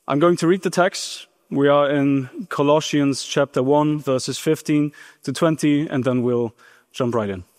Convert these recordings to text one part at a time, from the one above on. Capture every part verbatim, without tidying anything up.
I'm going to read the text. We are in Colossians chapter one, verses fifteen to twenty, and then we'll jump right in.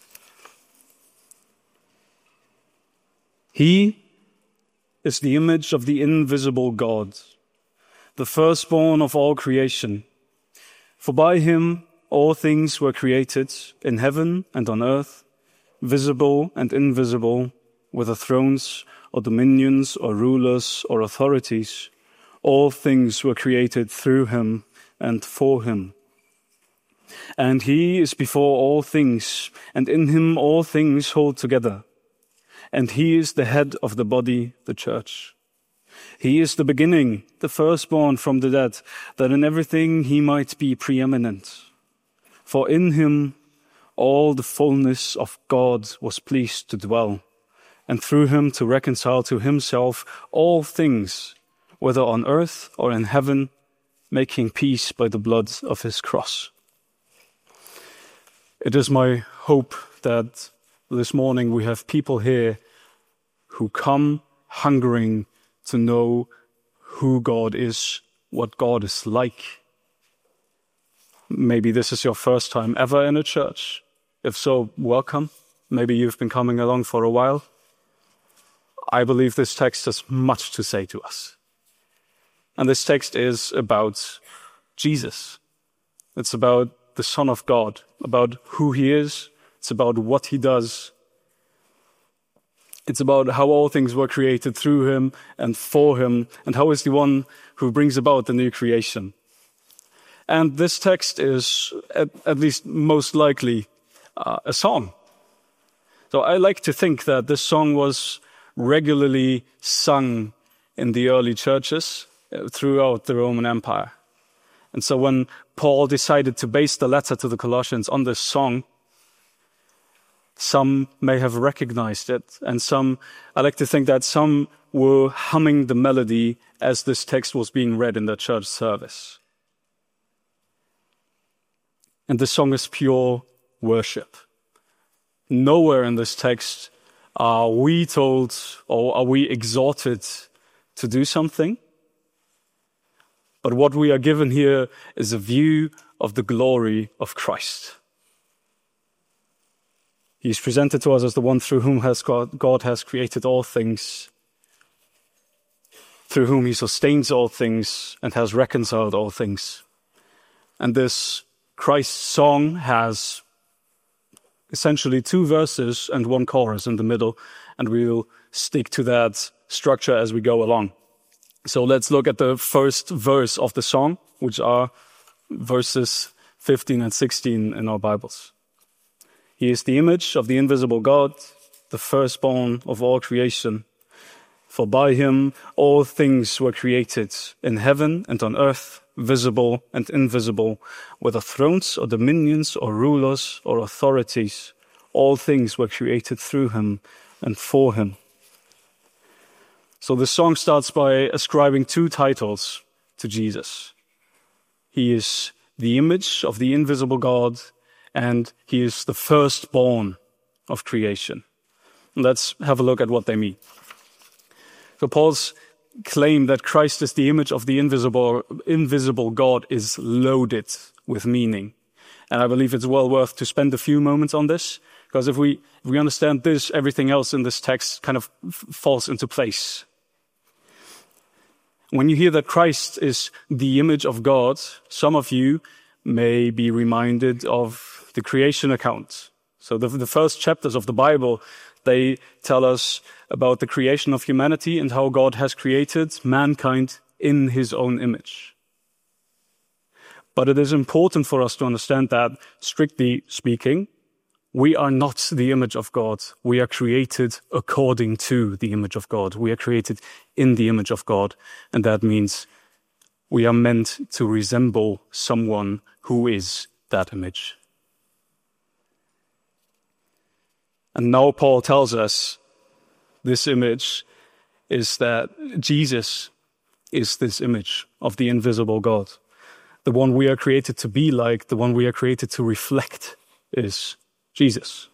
He is the image of the invisible God, the firstborn of all creation. For by him all things were created, in heaven and on earth, visible and invisible, whether thrones or dominions or rulers or authorities. All things were created through him and for him. And he is before all things, and in him all things hold together. And he is the head of the body, the church. He is the beginning, the firstborn from the dead, that in everything he might be preeminent. For in him all the fullness of God was pleased to dwell, and through him to reconcile to himself all things, whether on earth or in heaven, making peace by the blood of his cross. It is my hope that this morning we have people here who come hungering to know who God is, what God is like. Maybe this is your first time ever in a church. If so, welcome. Maybe you've been coming along for a while. I believe this text has much to say to us. And this text is about Jesus. It's about the Son of God, about who he is. It's about what he does. It's about how all things were created through him and for him, and how he's the one who brings about the new creation. And this text is, at, at least most likely, uh, a song. So I like to think that this song was regularly sung in the early churches throughout the Roman Empire. And so when Paul decided to base the letter to the Colossians on this song, some may have recognized it, and some, I like to think that some were humming the melody as this text was being read in the church service. And the song is pure worship. Nowhere in this text are we told or are we exhorted to do something. But what we are given here is a view of the glory of Christ. He is presented to us as the one through whom has God, God has created all things, through whom he sustains all things and has reconciled all things. And this Christ song has essentially two verses and one chorus in the middle, and we'll stick to that structure as we go along. So let's look at the first verse of the song, which are verses fifteen and sixteen in our Bibles. He is the image of the invisible God, the firstborn of all creation. For by him all things were created, in heaven and on earth, visible and invisible, whether thrones or dominions or rulers or authorities. All things were created through him and for him. So the song starts by ascribing two titles to Jesus. He is the image of the invisible God, and he is the firstborn of creation. Let's have a look at what they mean. So Paul's claim that Christ is the image of the invisible, invisible God is loaded with meaning. And I believe it's well worth to spend a few moments on this, because if we, if we understand this, everything else in this text kind of f- falls into place. When you hear that Christ is the image of God, some of you may be reminded of the creation account. So the, the first chapters of the Bible, they tell us about the creation of humanity and how God has created mankind in his own image. But it is important for us to understand that, strictly speaking, we are not the image of God. We are created according to the image of God. We are created in the image of God. And that means we are meant to resemble someone who is that image. And now Paul tells us this image is that Jesus is this image of the invisible God. The one we are created to be like, the one we are created to reflect is Jesus.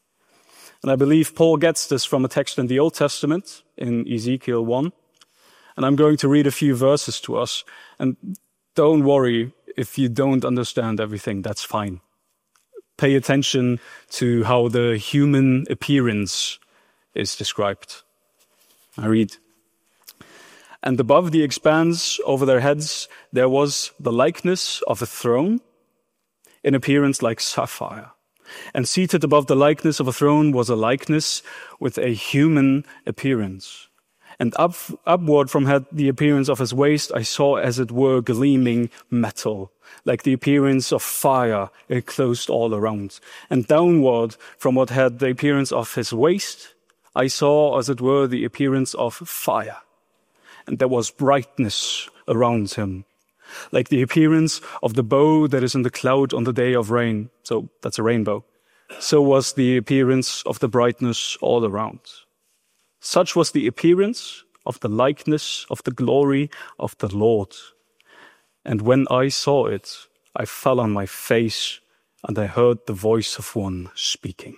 And I believe Paul gets this from a text in the Old Testament, in Ezekiel one. And I'm going to read a few verses to us. And don't worry if you don't understand everything, that's fine. Pay attention to how the human appearance is described. I read. And above the expanse over their heads, there was the likeness of a throne, in appearance like sapphire. And seated above the likeness of a throne was a likeness with a human appearance. And up, upward from had the appearance of his waist, I saw as it were gleaming metal, like the appearance of fire enclosed all around. And downward from what had the appearance of his waist, I saw as it were the appearance of fire. And there was brightness around him, like the appearance of the bow that is in the cloud on the day of rain. So that's a rainbow. So was the appearance of the brightness all around. Such was the appearance of the likeness of the glory of the Lord. And when I saw it, I fell on my face, and I heard the voice of one speaking.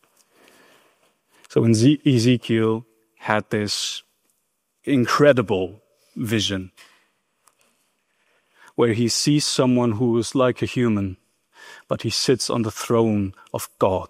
So Ezekiel had this incredible vision where he sees someone who is like a human, but he sits on the throne of God.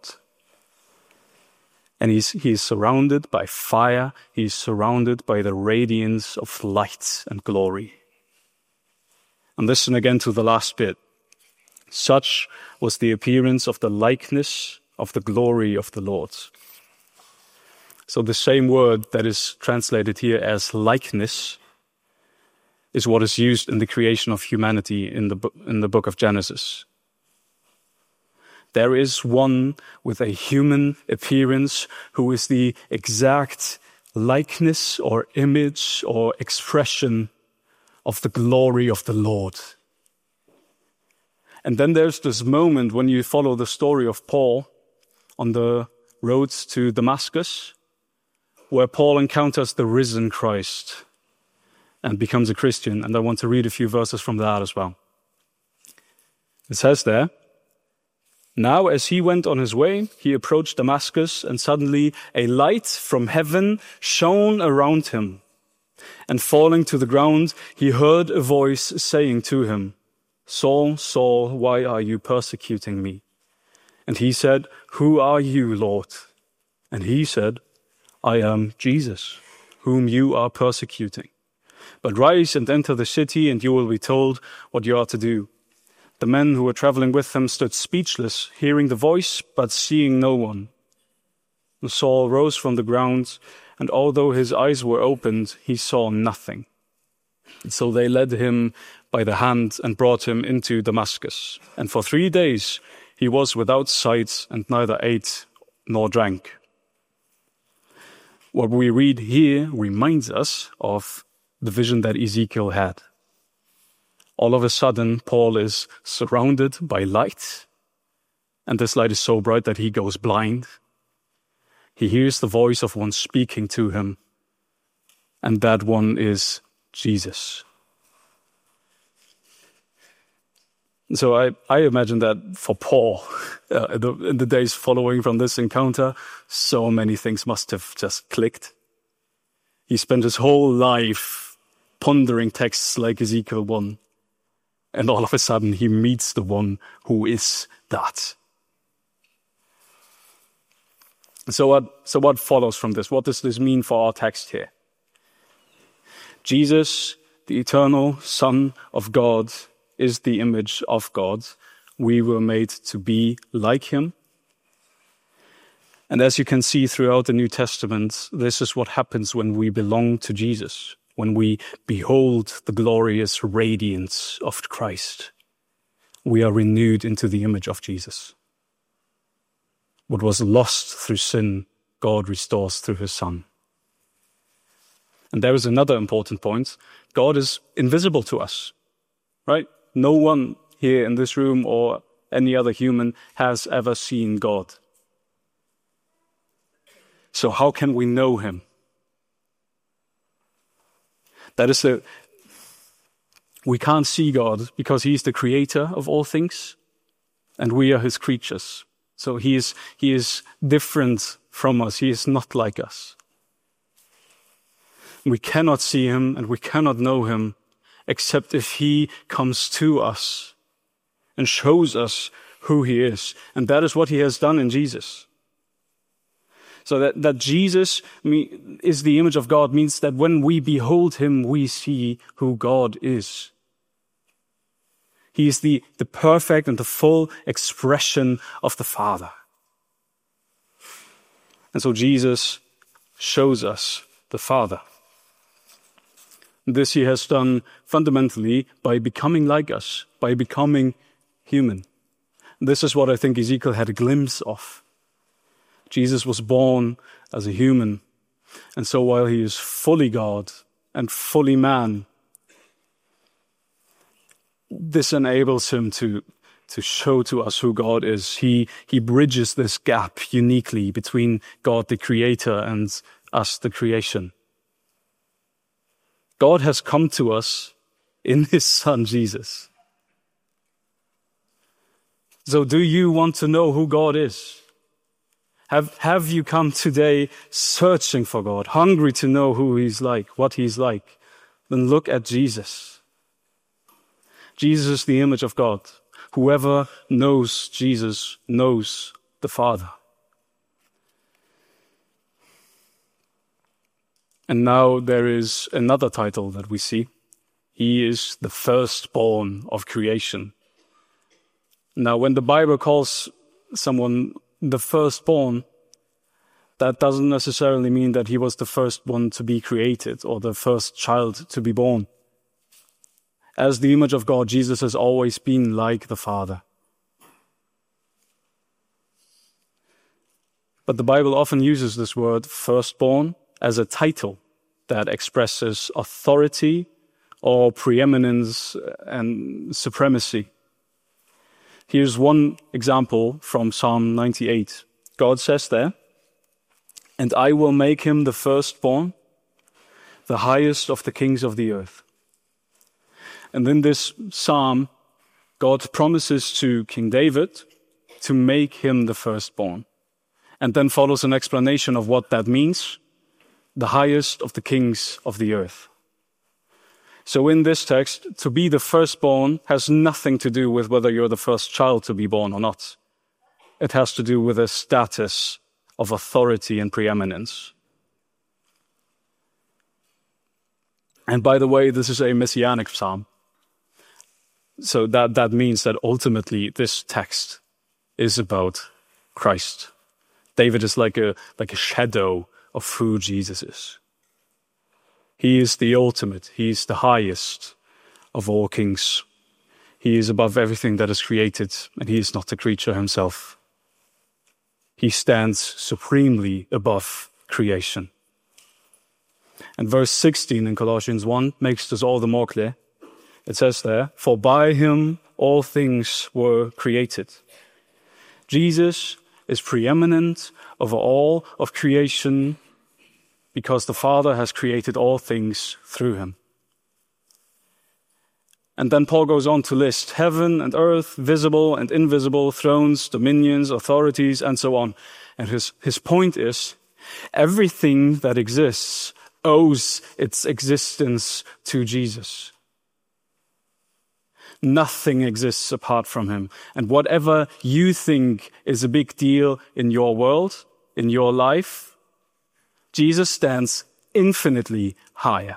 And he's, he's surrounded by fire. He's surrounded by the radiance of light and glory. And listen again to the last bit. Such was the appearance of the likeness of the glory of the Lord. So the same word that is translated here as likeness is what is used in the creation of humanity in the, in the book of Genesis. There is one with a human appearance who is the exact likeness or image or expression of the glory of the Lord. And then there's this moment when you follow the story of Paul on the road to Damascus, where Paul encounters the risen Christ and becomes a Christian. And I want to read a few verses from that as well. It says there, now as he went on his way, he approached Damascus, and suddenly a light from heaven shone around him. And falling to the ground, he heard a voice saying to him, Saul, Saul, why are you persecuting me? And he said, who are you, Lord? And he said, I am Jesus, whom you are persecuting. But rise and enter the city, and you will be told what you are to do. The men who were traveling with him stood speechless, hearing the voice, but seeing no one. And Saul rose from the ground, and although his eyes were opened, he saw nothing. And so they led him by the hand and brought him into Damascus. And for three days he was without sight and neither ate nor drank. What we read here reminds us of the vision that Ezekiel had. All of a sudden, Paul is surrounded by light, and this light is so bright that he goes blind. He hears the voice of one speaking to him, and that one is Jesus. So I, I imagine that for Paul, uh, in, the, in the days following from this encounter, so many things must have just clicked. He spent his whole life pondering texts like Ezekiel one. And all of a sudden, he meets the one who is that. So what, so what follows from this? What does this mean for our text here? Jesus, the eternal Son of God, is the image of God. We were made to be like him. And as you can see throughout the New Testament, this is what happens when we belong to Jesus. When we behold the glorious radiance of Christ, we are renewed into the image of Jesus. What was lost through sin, God restores through his Son. And there is another important point. God is invisible to us, right? No one here in this room or any other human has ever seen God. So how can we know him? That is the, we can't see God because he is the creator of all things and we are his creatures. So he is, he is different from us. He is not like us. We cannot see him and we cannot know him except if he comes to us and shows us who he is. And that is what he has done in Jesus. So that, that Jesus is the image of God means that when we behold him, we see who God is. He is the, the perfect and the full expression of the Father. And so Jesus shows us the Father. This he has done fundamentally by becoming like us, by becoming human. This is what I think Ezekiel had a glimpse of. Jesus was born as a human, and so while he is fully God and fully man, this enables him to, to show to us who God is. He, he bridges this gap uniquely between God the Creator and us the creation. God has come to us in his Son, Jesus. So do you want to know who God is? Have, have you come today searching for God, hungry to know who he's like, what he's like? Then look at Jesus. Jesus is the image of God. Whoever knows Jesus knows the Father. And now there is another title that we see. He is the firstborn of creation. Now, when the Bible calls someone the firstborn, that doesn't necessarily mean that he was the first one to be created or the first child to be born. As the image of God, Jesus has always been like the Father. But the Bible often uses this word firstborn as a title that expresses authority or preeminence and supremacy. Here's one example from Psalm ninety-eight. God says there, "And I will make him the firstborn, the highest of the kings of the earth." And in this psalm, God promises to King David to make him the firstborn. And then follows an explanation of what that means, the highest of the kings of the earth. So in this text, to be the firstborn has nothing to do with whether you're the first child to be born or not. It has to do with a status of authority and preeminence. And by the way, this is a messianic psalm. So that, that means that ultimately this text is about Christ. David is like a, like a shadow of who Jesus is. He is the ultimate. He is the highest of all kings. He is above everything that is created, and he is not a creature himself. He stands supremely above creation. And verse sixteen in Colossians one makes this all the more clear. It says there, "For by him all things were created." Jesus is preeminent over all of creation because the Father has created all things through him. And then Paul goes on to list heaven and earth, visible and invisible, thrones, dominions, authorities, and so on. And his, his point is, everything that exists owes its existence to Jesus. Nothing exists apart from him. And whatever you think is a big deal in your world, in your life, Jesus stands infinitely higher.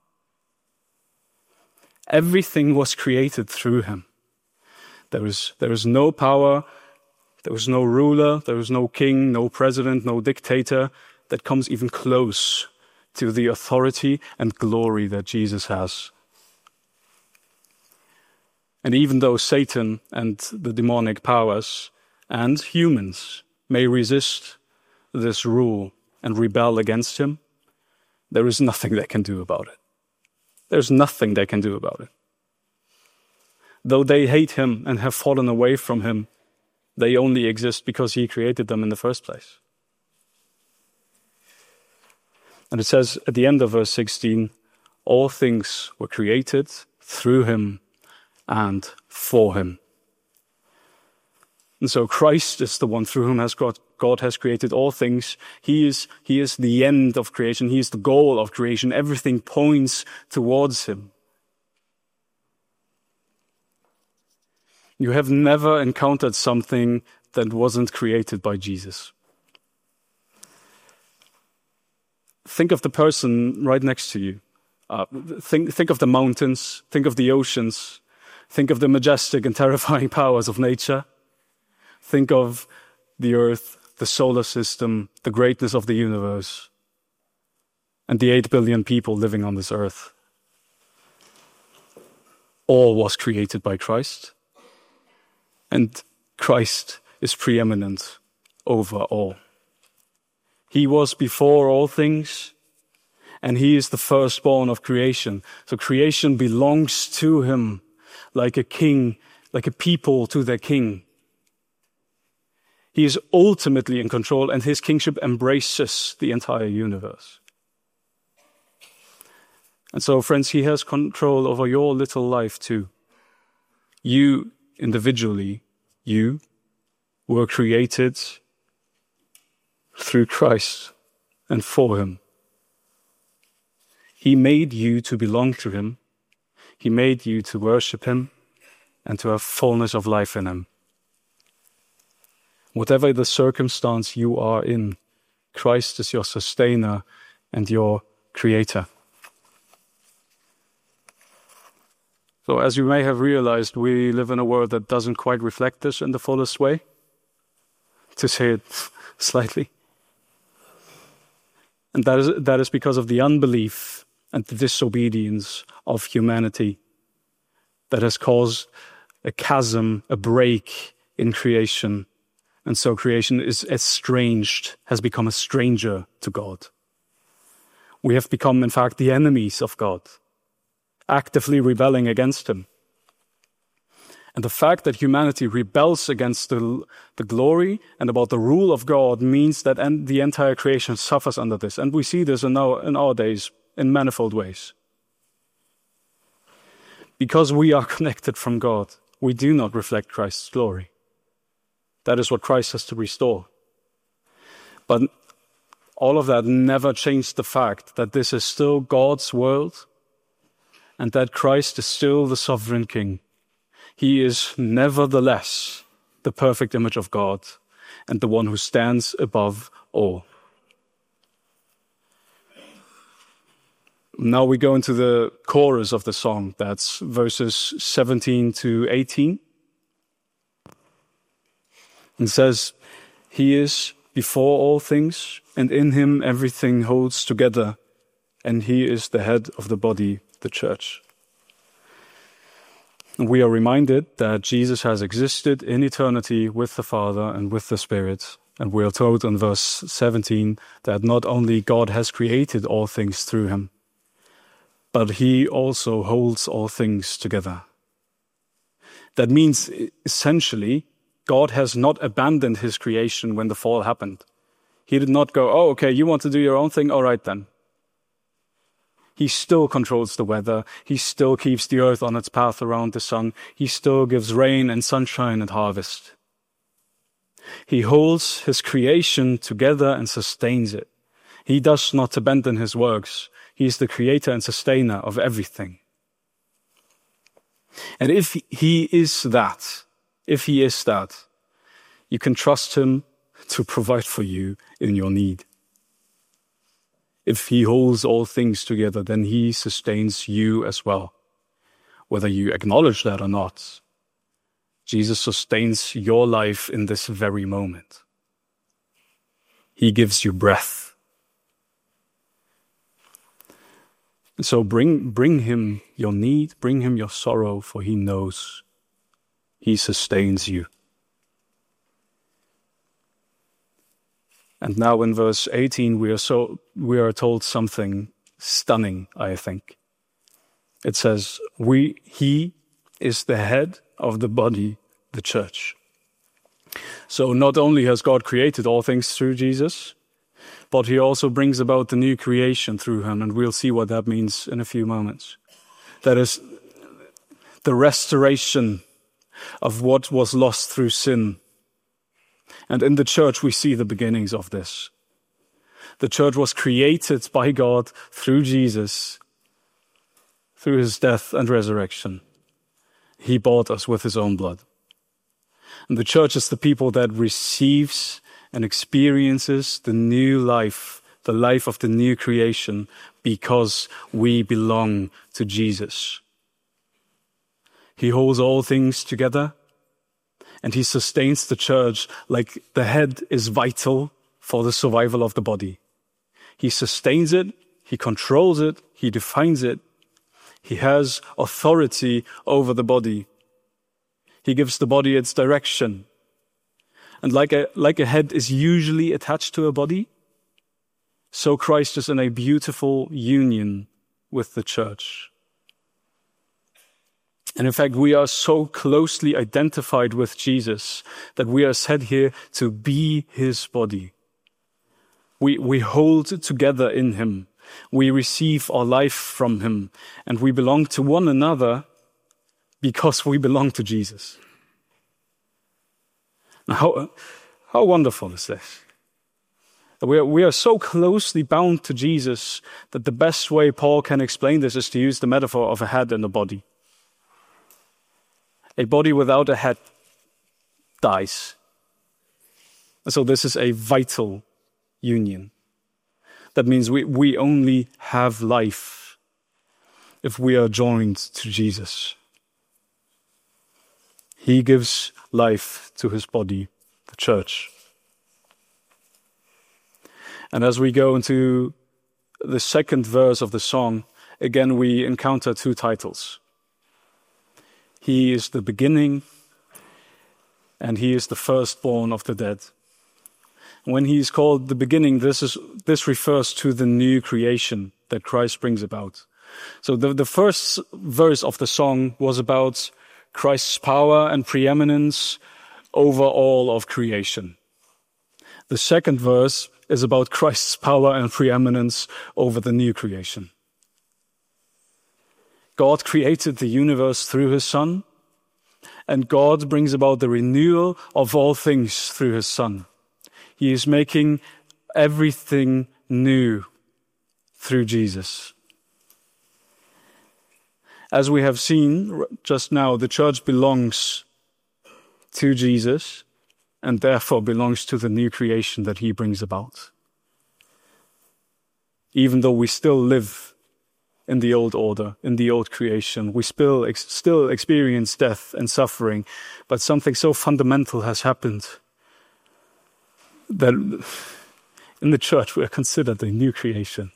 Everything was created through him. There is, there is no power, there was no ruler, there was no king, no president, no dictator that comes even close to the authority and glory that Jesus has. And even though Satan and the demonic powers and humans may resist this rule and rebel against him, there is nothing they can do about it. There's nothing they can do about it. Though they hate him and have fallen away from him, they only exist because he created them in the first place. And it says at the end of verse sixteen, all things were created through him and for him. And so Christ is the one through whom has God, God has created all things. He is, he is the end of creation. He is the goal of creation. Everything points towards him. You have never encountered something that wasn't created by Jesus. Think of the person right next to you. Uh, think, think of the mountains. Think of the oceans. Think of the majestic and terrifying powers of nature. Think of the earth, the solar system, the greatness of the universe, and the eight billion people living on this earth. All was created by Christ, and Christ is preeminent over all. He was before all things, and he is the firstborn of creation. So creation belongs to him like a king, like a people to their king. He is ultimately in control, and his kingship embraces the entire universe. And so, friends, he has control over your little life too. You individually, you were created through Christ and for him. He made you to belong to him. He made you to worship him and to have fullness of life in him. Whatever the circumstance you are in, Christ is your sustainer and your creator. So as you may have realized, we live in a world that doesn't quite reflect this in the fullest way, to say it slightly. And that is, that is because of the unbelief and the disobedience of humanity that has caused a chasm, a break in creation. And so creation is estranged, has become a stranger to God. We have become, in fact, the enemies of God, actively rebelling against him. And the fact that humanity rebels against the, the glory and about the rule of God means that en- the entire creation suffers under this. And we see this in our, in our days in manifold ways. Because we are connected from God, we do not reflect Christ's glory. That is what Christ has to restore. But all of that never changed the fact that this is still God's world and that Christ is still the sovereign King. He is nevertheless the perfect image of God and the one who stands above all. Now we go into the chorus of the song. That's verses seventeen to eighteen. It says, he is before all things, and in him everything holds together, and he is the head of the body, the church. And we are reminded that Jesus has existed in eternity with the Father and with the Spirit. And we are told in verse seventeen that not only God has created all things through him, but he also holds all things together. That means, essentially, God has not abandoned his creation when the fall happened. He did not go, oh, okay, you want to do your own thing? All right, then. He still controls the weather. He still keeps the earth on its path around the sun. He still gives rain and sunshine and harvest. He holds his creation together and sustains it. He does not abandon his works. He is the creator and sustainer of everything. And if he is that, If he is that, you can trust him to provide for you in your need. If he holds all things together, then he sustains you as well. Whether you acknowledge that or not, Jesus sustains your life in this very moment. He gives you breath. So bring, bring him your need, bring him your sorrow, for he knows. He sustains you. And now in verse eighteen, we are so we are told something stunning, I think. It says, "We he is the head of the body, the church." So not only has God created all things through Jesus, but he also brings about the new creation through him, and we'll see what that means in a few moments. That is the restoration of what was lost through sin And in the church, we see the beginnings of this. The church was created by God through Jesus, through his death and resurrection. He bought us with his own blood. And the church is the people that receives and experiences the new life, the life of the new creation, because we belong to Jesus. He holds all things together, and he sustains the church like the head is vital for the survival of the body. He sustains it, he controls it, he defines it. He has authority over the body. He gives the body its direction. And like a, like a head is usually attached to a body, so Christ is in a beautiful union with the church. And in fact, we are so closely identified with Jesus that we are said here to be his body. We, we hold together in him. We receive our life from him. And we belong to one another because we belong to Jesus. Now, how, how wonderful is this? We are, we are so closely bound to Jesus that the best way Paul can explain this is to use the metaphor of a head and a body. A body without a head dies. And so this is a vital union. That means we, we only have life if we are joined to Jesus. He gives life to his body, the church. And as we go into the second verse of the song, again we encounter two titles. He is the beginning, and he is the firstborn of the dead. When he is called the beginning, this is this refers to the new creation that Christ brings about. So the, the first verse of the song was about Christ's power and preeminence over all of creation. The second verse is about Christ's power and preeminence over the new creation. God created the universe through his Son, and God brings about the renewal of all things through his Son. He is making everything new through Jesus. As we have seen just now, the church belongs to Jesus and therefore belongs to the new creation that he brings about. Even though we still live in the old order, in the old creation, we still, ex- still experience death and suffering, but something so fundamental has happened that in the church we are considered a new creation.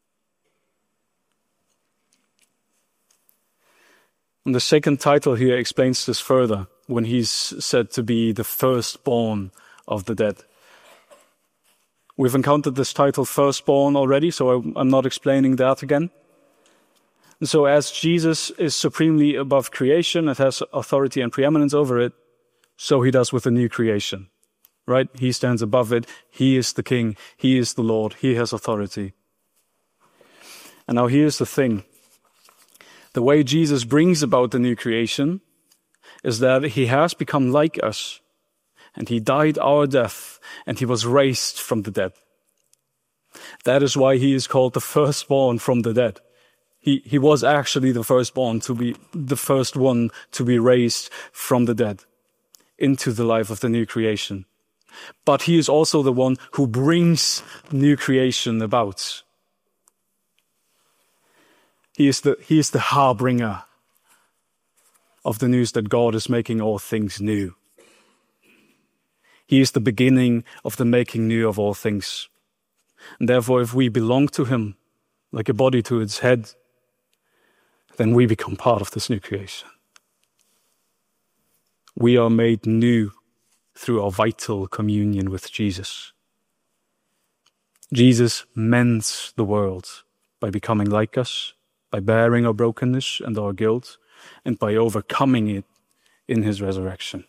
And the second title here explains this further when he's said to be the firstborn of the dead. We've encountered this title firstborn already, so I'm not explaining that again. And so as Jesus is supremely above creation and has authority and preeminence over it, so he does with the new creation. Right? He stands above it. He is the king. He is the Lord. He has authority. And now here's the thing. The way Jesus brings about the new creation is that he has become like us, and he died our death, and he was raised from the dead. That is why he is called the firstborn from the dead. He, he was actually the firstborn, to be the first one to be raised from the dead into the life of the new creation. But he is also the one who brings new creation about. He is the, he is the harbinger of the news that God is making all things new. He is the beginning of the making new of all things. And therefore, if we belong to him, like a body to its head, then we become part of this new creation. We are made new through our vital communion with Jesus. Jesus mends the world by becoming like us, by bearing our brokenness and our guilt, and by overcoming it in his resurrection.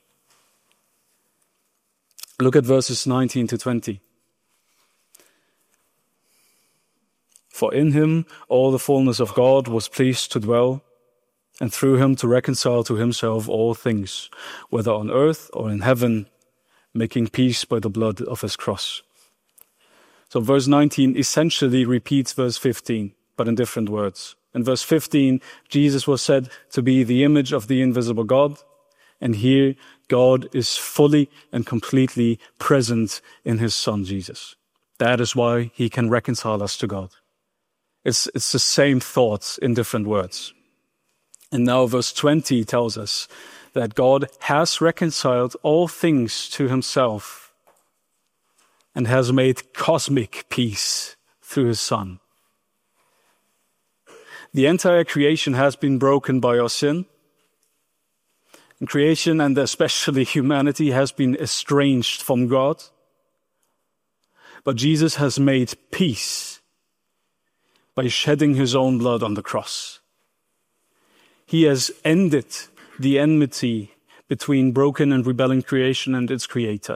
Look at verses nineteen to twenty. For in him all the fullness of God was pleased to dwell, and through him to reconcile to himself all things, whether on earth or in heaven, making peace by the blood of his cross. So verse nineteen essentially repeats verse fifteen, but in different words. In verse fifteen, Jesus was said to be the image of the invisible God, and here God is fully and completely present in his Son Jesus. That is why he can reconcile us to God. It's, it's the same thoughts in different words. And now verse twenty tells us that God has reconciled all things to himself and has made cosmic peace through his Son. The entire creation has been broken by our sin. And creation, and especially humanity, has been estranged from God. But Jesus has made peace by shedding his own blood on the cross. He has ended the enmity between broken and rebelling creation and its creator.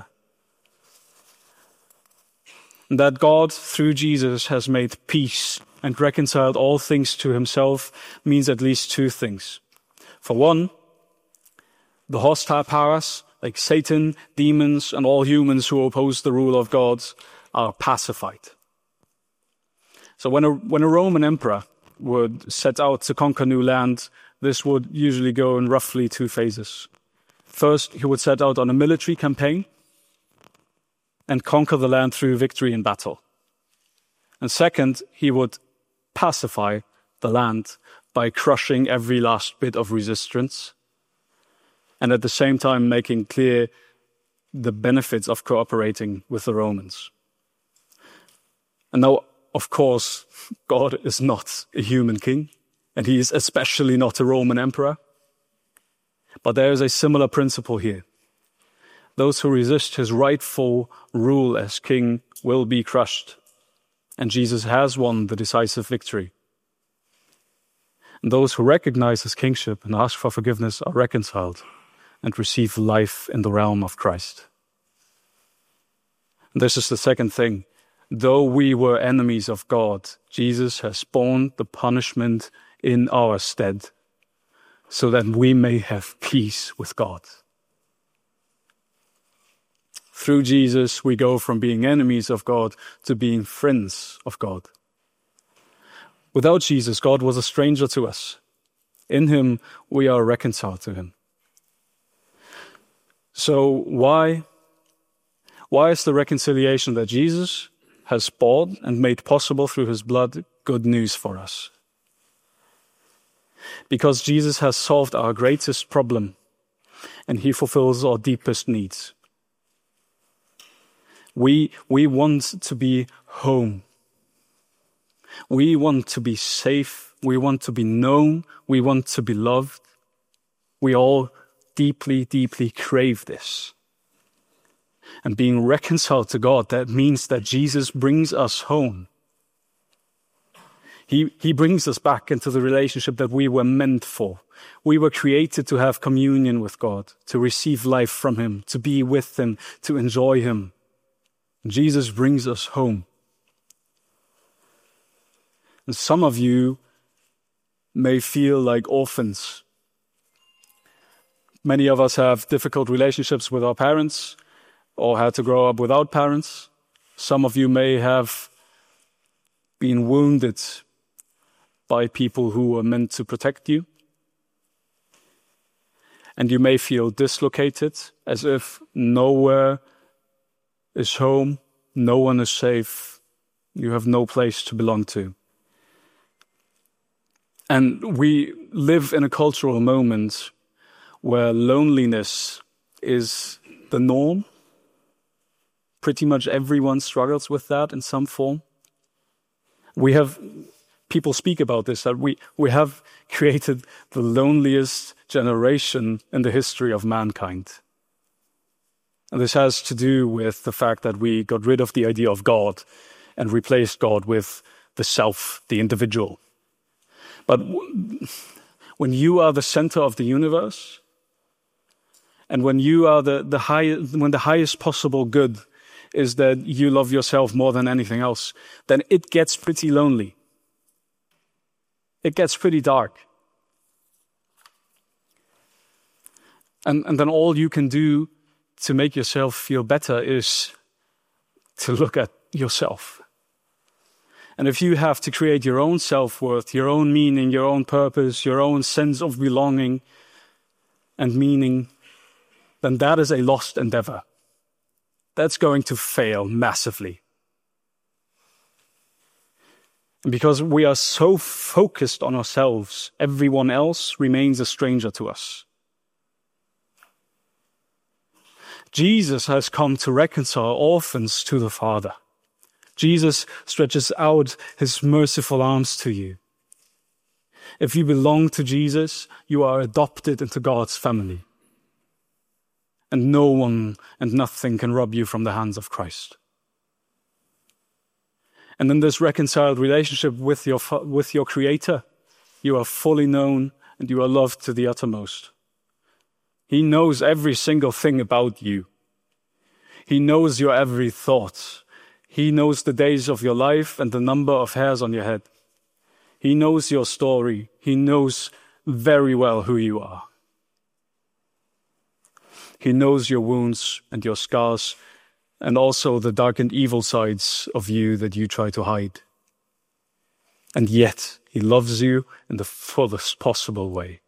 And that God, through Jesus, has made peace and reconciled all things to himself means at least two things. For one, the hostile powers, like Satan, demons, and all humans who oppose the rule of God, are pacified. So when a, when a Roman emperor would set out to conquer new land, this would usually go in roughly two phases. First, he would set out on a military campaign and conquer the land through victory in battle. And second, he would pacify the land by crushing every last bit of resistance and at the same time making clear the benefits of cooperating with the Romans. And now, of course, God is not a human king, and he is especially not a Roman emperor. But there is a similar principle here. Those who resist his rightful rule as king will be crushed, and Jesus has won the decisive victory. And those who recognize his kingship and ask for forgiveness are reconciled and receive life in the realm of Christ. And this is the second thing. Though we were enemies of God, Jesus has borne the punishment in our stead so that we may have peace with God. Through Jesus, we go from being enemies of God to being friends of God. Without Jesus, God was a stranger to us. In him, we are reconciled to him. So why, why is the reconciliation that Jesus has bought and made possible through his blood good news for us? Because Jesus has solved our greatest problem and he fulfills our deepest needs. We, we want to be home. We want to be safe. We want to be known. We want to be loved. We all deeply, deeply crave this. And being reconciled to God, that means that Jesus brings us home. He, he brings us back into the relationship that we were meant for. We were created to have communion with God, to receive life from him, to be with him, to enjoy him. Jesus brings us home. And some of you may feel like orphans. Many of us have difficult relationships with our parents or had to grow up without parents. Some of you may have been wounded by people who were meant to protect you. And you may feel dislocated, as if nowhere is home, no one is safe, you have no place to belong to. And we live in a cultural moment where loneliness is the norm. Pretty much everyone struggles with that in some form. We have, people speak about this, that we, we have created the loneliest generation in the history of mankind. And this has to do with the fact that we got rid of the idea of God and replaced God with the self, the individual. But when you are the center of the universe, and when you are the, the highest, when the highest possible good is that you love yourself more than anything else, then it gets pretty lonely. It gets pretty dark. And, and then all you can do to make yourself feel better is to look at yourself. And if you have to create your own self-worth, your own meaning, your own purpose, your own sense of belonging and meaning, then that is a lost endeavor. That's going to fail massively. And because we are so focused on ourselves, everyone else remains a stranger to us. Jesus has come to reconcile orphans to the Father. Jesus stretches out his merciful arms to you. If you belong to Jesus, you are adopted into God's family. And no one and nothing can rob you from the hands of Christ. And in this reconciled relationship with your, with your Creator, you are fully known and you are loved to the uttermost. He knows every single thing about you. He knows your every thought. He knows the days of your life and the number of hairs on your head. He knows your story. He knows very well who you are. He knows your wounds and your scars, and also the dark and evil sides of you that you try to hide. And yet, he loves you in the fullest possible way.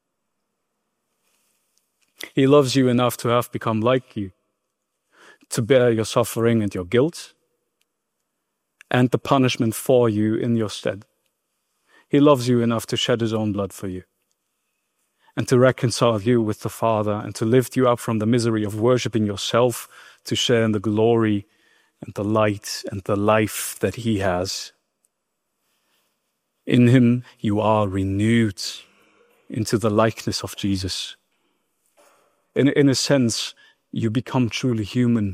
He loves you enough to have become like you, to bear your suffering and your guilt, and the punishment for you in your stead. He loves you enough to shed his own blood for you, and to reconcile you with the Father, and to lift you up from the misery of worshipping yourself, to share in the glory and the light and the life that he has. In him you are renewed into the likeness of Jesus. In, in a sense, you become truly human.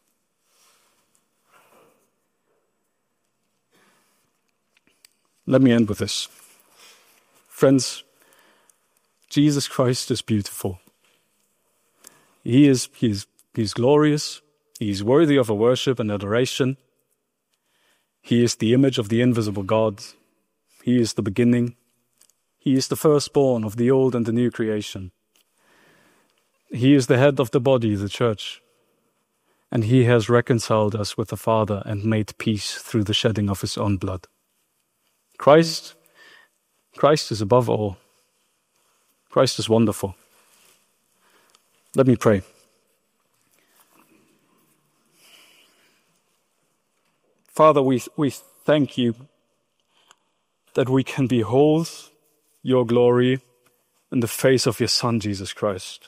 Let me end with this. Friends, Jesus Christ is beautiful. He is, he is, he is glorious. He is worthy of a worship and adoration. He is the image of the invisible God. He is the beginning. He is the firstborn of the old and the new creation. He is the head of the body, the church. And he has reconciled us with the Father and made peace through the shedding of his own blood. Christ, Christ is above all. Christ is wonderful. Let me pray. Father, we, we thank you that we can behold your glory in the face of your Son, Jesus Christ.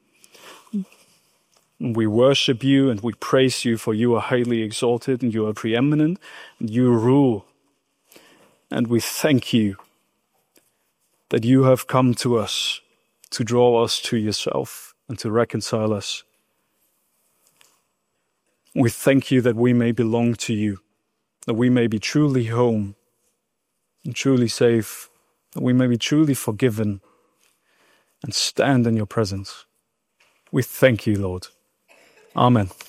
We worship you and we praise you, for you are highly exalted and you are preeminent and you rule. And we thank you that you have come to us to draw us to yourself and to reconcile us. We thank you that we may belong to you, that we may be truly home and truly safe, that we may be truly forgiven and stand in your presence. We thank you, Lord. Amen.